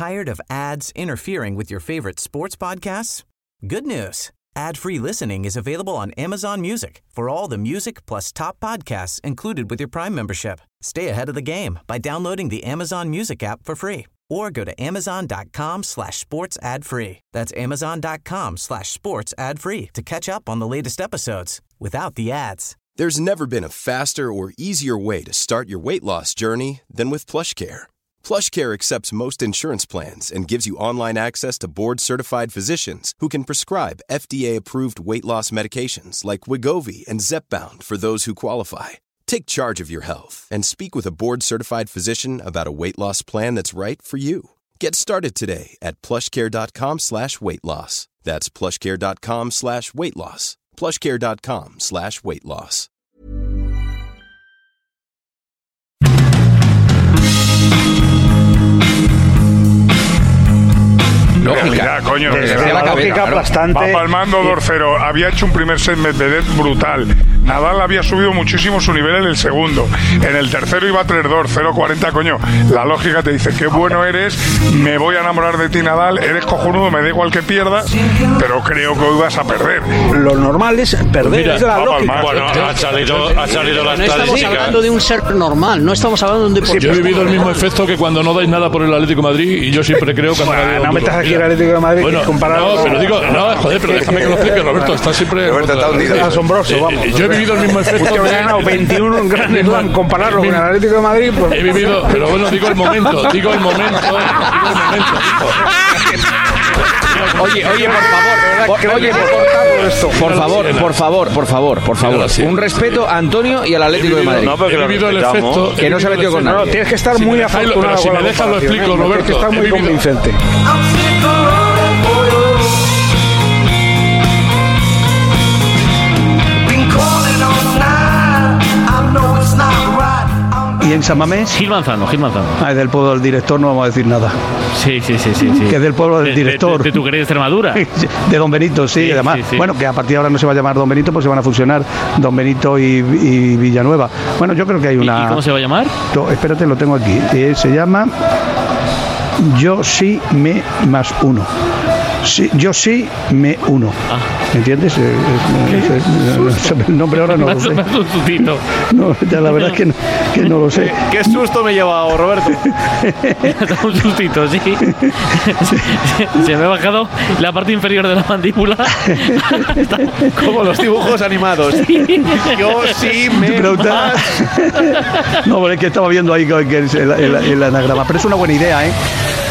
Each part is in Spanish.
Tired of ads interfering with your favorite sports podcasts? Good news. Ad-free listening is available on Amazon Music for all the music plus top podcasts included with your Prime membership. Stay ahead of the game by downloading the Amazon Music app for free or go to amazon.com/sports ad free. That's amazon.com/sports ad free to catch up on the latest episodes without the ads. There's never been a faster or easier way to start your weight loss journey than with PlushCare. PlushCare accepts most insurance plans and gives you online access to board-certified physicians who can prescribe FDA-approved weight loss medications like Wegovy and Zepbound for those who qualify. Take charge of your health and speak with a board-certified physician about a weight loss plan that's right for you. Get started today at plushcare.com/weight loss. That's plushcare.com/weight loss. plushcare.com/weight loss. Lógica, coño. La lógica aplastante. Va palmando 2-0. Había hecho un primer set Medvedev brutal. Nadal había subido muchísimo su nivel en el segundo. En el tercero iba 3-2, 0-40, coño. La lógica te dice, qué bueno eres, me voy a enamorar de ti, Nadal, eres cojonudo, me da igual que pierdas, pero creo que hoy vas a perder. Lo normal es perder, mira, es la lógica. Bueno, ha salido la estadística. No estamos hablando de un ser normal, no estamos hablando de un deportista. Yo he vivido el mismo efecto que cuando no dais nada por el Atlético de Madrid y yo siempre creo que... no metas aquí el Atlético de Madrid, bueno, comparado. No, pero digo, no, joder, pero déjame que lo explique, Roberto, está siempre... Roberto está hundido. Es asombroso, vamos. Yo he vivido el mismo efecto... Usted ha ganado 21 en Grand Slam, compararlo con el Atlético de Madrid, pues... He vivido, pero bueno, digo el momento. Oye, por favor. Un respeto a Antonio y al Atlético de Madrid. He vivido el efecto... Que no se ha metido con nadie. Tienes que estar muy afortunado. Si me dejas lo explico, Roberto. Tienes que estar muy convincente. ¿Y en San Mamés? Gil Manzano. Es del pueblo del director, no vamos a decir nada. Sí. Que es del pueblo del director. ¿De tu querida Extremadura? De Don Benito, sí. Además, sí. Bueno, que a partir de ahora no se va a llamar Don Benito, pues se van a fusionar Don Benito y Villanueva. Bueno, yo creo que hay una... ¿Y cómo se va a llamar? Espérate, lo tengo aquí. Se llama Yo sí me más uno. Sí, yo sí me uno. ¿Me entiendes? El nombre ahora no lo sé. No, la verdad es que no lo sé. Qué susto me he llevado, Roberto. Un sustito, sí. Se me ha bajado la parte inferior de la mandíbula. Como los dibujos animados. Yo sí me más. No, pero es que estaba viendo ahí que es el anagrama. Pero es una buena idea, ¿eh?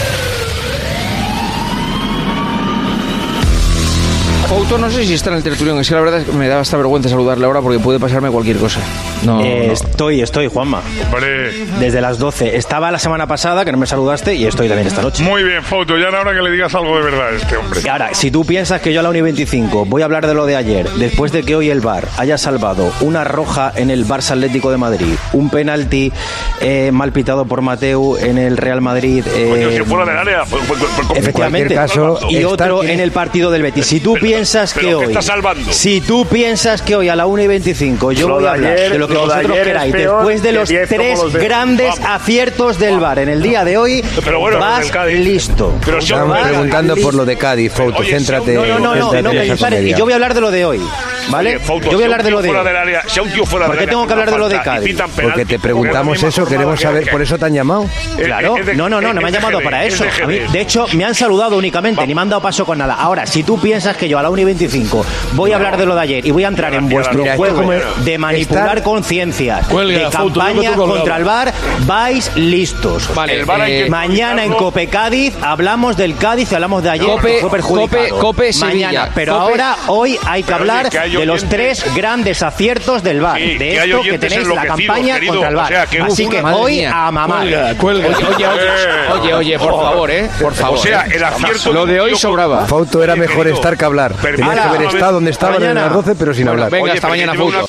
Fouto, no sé si está en el tertulión. Es que la verdad es que me da hasta vergüenza saludarle ahora porque puede pasarme cualquier cosa. No. Estoy, Juanma. Hombre. Desde las 12. Estaba la semana pasada, que no me saludaste, y estoy también esta noche. Muy bien, Fouto. Ya era hora que le digas algo de verdad a este hombre. Y ahora, si tú piensas que yo a la Uni25 voy a hablar de lo de ayer, después de que hoy el VAR haya salvado una roja en el Barça Atlético de Madrid, un penalti mal pitado por Mateu en el Real Madrid... Coño, si fuera del área... efectivamente. Caso, y otro en el partido del Betis. Si tú piensas que hoy... Si tú piensas que hoy a la 1:25 yo voy a hablar de lo que vosotros queráis, después de los 3 grandes aciertos del VAR en el día de hoy, vas listo. Estamos preguntando por lo de Cádiz, Fouto, céntrate. No, y yo voy a hablar de lo de hoy, ¿vale? Yo voy a hablar de lo de hoy. ¿Por qué tengo que hablar de lo de Cádiz? Porque te preguntamos eso, queremos saber, por eso te han llamado. Claro, no me han llamado para eso. A mí, de hecho, me han saludado únicamente, ni me han dado paso con nada. Ahora, si tú piensas que yo a la 1:25 voy a hablar de lo de ayer y voy a entrar en vuestro juego de manipular conciencias, de campaña contra el VAR, vais listos. Vale, mañana en Cope Cádiz hablamos del Cádiz y hablamos de ayer. Cope Sevilla. Mañana, pero ahora, hoy hay que hablar de los 3 grandes aciertos del VAR. De esto que tenéis la campaña contra el VAR. Así que hoy a mamar. Oye, por favor, por favor. O sea, el acierto... Lo de hoy sobraba. Fouto, era mejor estar que hablar. Tenías que haber estado donde estaban en las 12, pero sin hablar. Venga, hasta mañana, Fouto.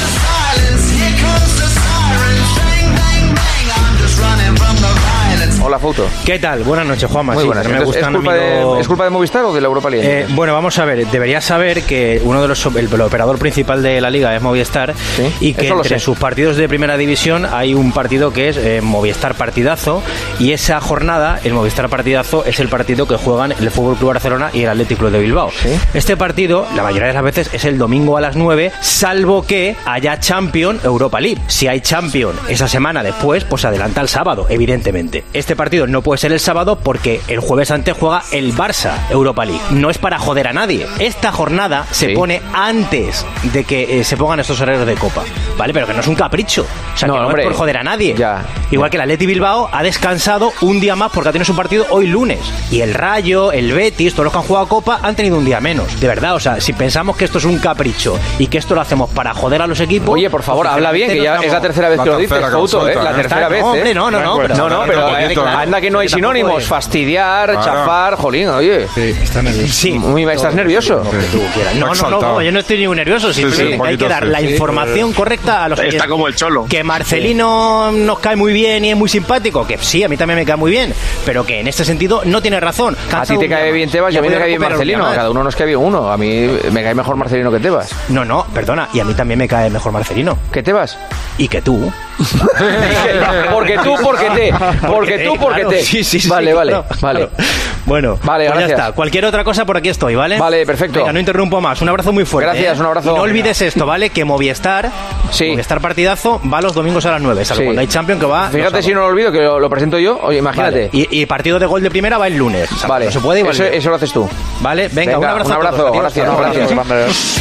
Hola. la foto. ¿Qué tal? Buenas noches, Juanma. Muy buenas. Me gustan, ¿Es culpa de Movistar o de la Europa League? Bueno, vamos a ver. Deberías saber que uno de el operador principal de la liga es Movistar, ¿sí? Y que entre sus partidos de primera división hay un partido que es Movistar Partidazo, y esa jornada, el Movistar Partidazo, es el partido que juegan el FC Barcelona y el Athletic Club de Bilbao. ¿Sí? Este partido, la mayoría de las veces, es el domingo a las 9, salvo que haya Champions Europa League. Si hay Champions esa semana después, pues adelanta al sábado, evidentemente. Este partido no puede ser el sábado porque el jueves antes juega el Barça Europa League. No es para joder a nadie. Esta jornada se pone antes de que se pongan estos horarios de Copa, ¿vale? Pero que no es un capricho. O sea, que no es por joder a nadie. Igual que el Athletic Bilbao ha descansado un día más porque ha tenido su partido hoy lunes. Y el Rayo, el Betis, todos los que han jugado Copa han tenido un día menos. De verdad, o sea, si pensamos que esto es un capricho y que esto lo hacemos para joder a los equipos... Oye, por favor, habla bien, que ya es la tercera vez que lo dices, Couto, ¿eh? La tercera vez, ¿eh? No, pero anda que no hay sinónimos. Fastidiar, chafar, jolín, oye. Sí, está nervioso. Sí. ¿Estás nervioso? Lo que tú quieras. No, yo no estoy ni nervioso, simplemente hay que dar la información correcta a los Está como el Cholo. Que Marcelino nos cae muy bien y es muy simpático, que sí, a mí también me cae muy bien, pero que en este sentido no tiene razón. A ti te cae bien Tebas y a mí me cae bien Marcelino. A cada uno nos cae bien uno. A mí me cae mejor Marcelino que Tebas. No, perdona, y a mí también me cae mejor Marcelino. ¿Que Tebas? Y que tú. Porque te. Sí. Vale. Bueno, vale, pues gracias. Ya está. Cualquier otra cosa por aquí estoy, ¿vale? Vale, perfecto. Venga, no interrumpo más. Un abrazo muy fuerte. Gracias, un abrazo. Y no olvides esto, ¿vale? Que Movistar Partidazo va los domingos a las 9, salvo cuando hay Champions que va... Fíjate si no lo olvido, que lo presento yo. Oye, imagínate. Vale. Y partido de gol de primera va el lunes. O sea, vale. No se puede igual. Eso lo haces tú. Vale, venga, un abrazo. Un abrazo, gracias.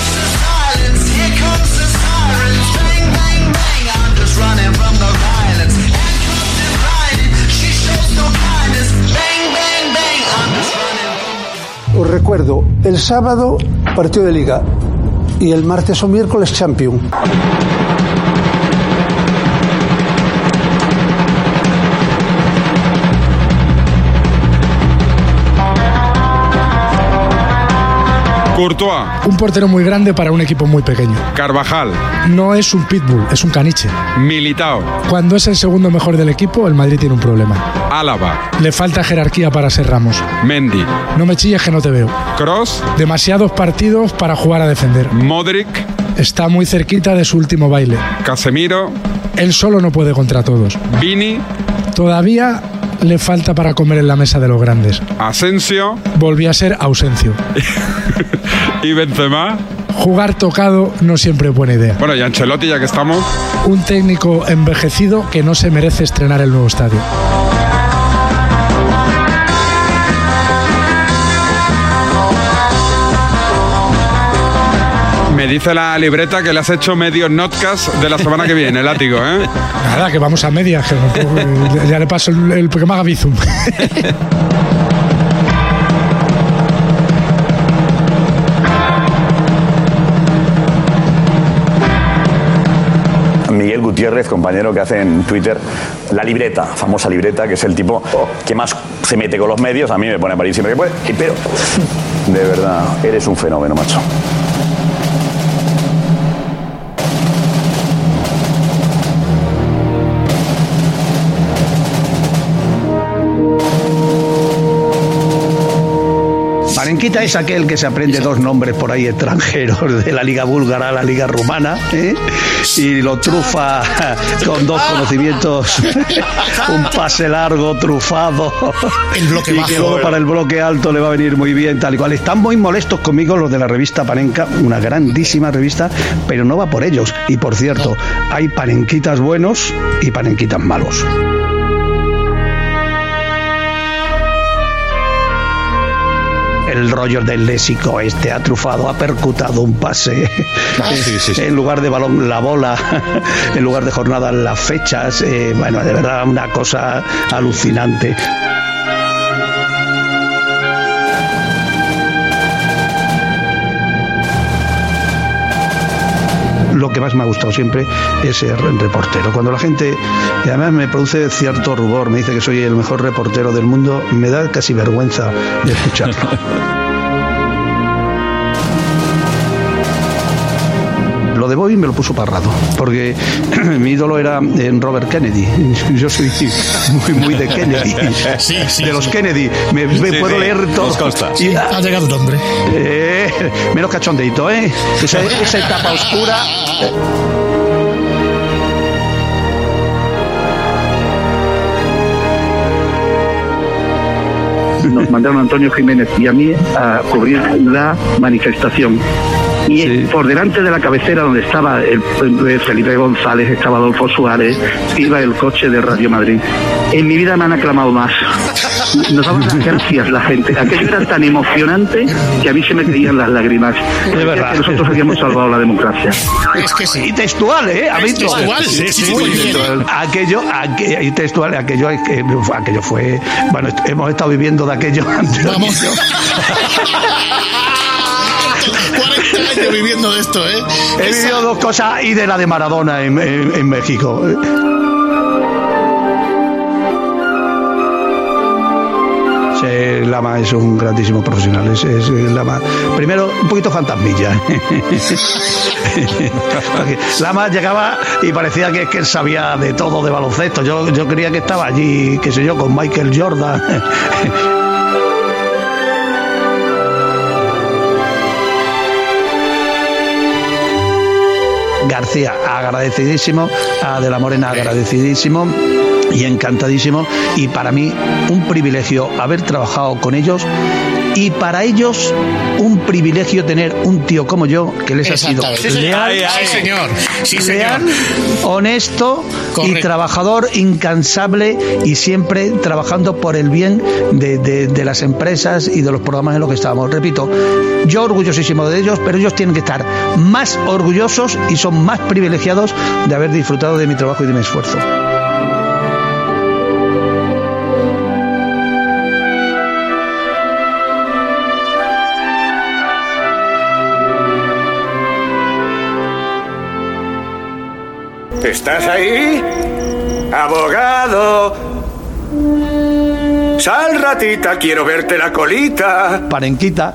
Os recuerdo, el sábado partido de Liga y el martes o miércoles Champions. Courtois. Un portero muy grande para un equipo muy pequeño. Carvajal. No es un pitbull, es un caniche. Militao. Cuando es el segundo mejor del equipo, el Madrid tiene un problema. Álava. Le falta jerarquía para ser Ramos. Mendy. No me chilles que no te veo. Kroos. Demasiados partidos para jugar a defender. Modric. Está muy cerquita de su último baile. Casemiro. Él solo no puede contra todos. Vini. Todavía le falta para comer en la mesa de los grandes. Asensio. Volvió a ser Ausencio. ¿Y Benzema? Jugar tocado no siempre es buena idea. Bueno, y Ancelotti, ya que estamos. Un técnico envejecido que no se merece estrenar el nuevo estadio. Me dice la libreta que le has hecho medio notcast de la semana que viene, el látigo, ¿eh? Nada, que vamos a medias, que ya le paso el que me haga bizum. Miguel Gutiérrez, compañero que hace en Twitter la libreta, famosa libreta, que es el tipo que más se mete con los medios. A mí me pone a parir siempre que puede. Pero, de verdad, eres un fenómeno, macho. Parenquita es aquel que se aprende dos nombres por ahí extranjeros, de la liga búlgara a la liga rumana, y lo trufa con dos conocimientos, un pase largo, trufado, el bloque bajo, y que luego para el bloque alto le va a venir muy bien, tal y cual. Están muy molestos conmigo los de la revista Panenka, una grandísima revista, pero no va por ellos. Y por cierto, hay panenquitas buenos y panenquitas malos. El Roger del léxico ha trufado, ha percutado un pase. Sí. En lugar de balón, la bola. En lugar de jornada, las fechas. Bueno, de verdad, una cosa alucinante. Lo que más me ha gustado siempre es ser reportero. Cuando la gente, y además me produce cierto rubor, me dice que soy el mejor reportero del mundo, me da casi vergüenza de escucharlo. Lo de Boy hoy me lo puso para rato, porque mi ídolo era Robert Kennedy. Yo soy muy de Kennedy. De los Kennedy. Me puedo leer todo. Nos consta. Sí, ha llegado el hombre. Menos cachondeito, esa etapa oscura. Nos mandaron a Antonio Jiménez y a mí a cubrir la manifestación. Y por delante de la cabecera donde estaba el Felipe González, estaba Adolfo Suárez, iba el coche de Radio Madrid. En mi vida me han aclamado más. Nos daban las gracias la gente. Aquello era tan emocionante que a mí se me caían las lágrimas. Es verdad. Que nosotros habíamos salvado la democracia. Es que sí. Y textual, textual. Sí, muy bien. Aquello fue... Bueno, hemos estado viviendo de aquello antes. Vamos. 40 años viviendo de esto, He vivido dos cosas y de la de Maradona en México. Lama es un grandísimo profesional. Es Lama. Primero, un poquito fantasmilla. Lama llegaba y parecía que él sabía de todo de baloncesto. Yo creía que estaba allí, qué sé yo, con Michael Jordan. García, agradecidísimo. A De la Morena, agradecidísimo. Y encantadísimo, y para mí un privilegio haber trabajado con ellos, y para ellos un privilegio tener un tío como yo que les ha sido leal, leal, honesto, correcto, y trabajador incansable, y siempre trabajando por el bien de las empresas y de los programas en los que estábamos. Repito, yo orgullosísimo de ellos, pero ellos tienen que estar más orgullosos y son más privilegiados de haber disfrutado de mi trabajo y de mi esfuerzo. ¿Estás ahí? ¡Abogado! ¡Sal, ratita! ¡Quiero verte la colita! Parenquita.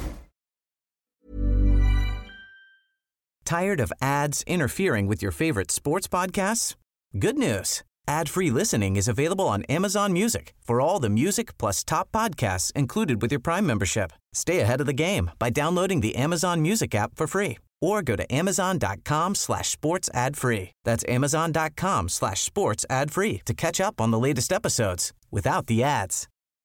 ¿Tired of ads interfering with your favorite sports podcasts? Good news. Ad-free listening is available on Amazon Music for all the music plus top podcasts included with your Prime membership. Stay ahead of the game by downloading the Amazon Music app for free, or go to amazon.com/sports ad free. That's amazon.com/sports ad free to catch up on the latest episodes without the ads.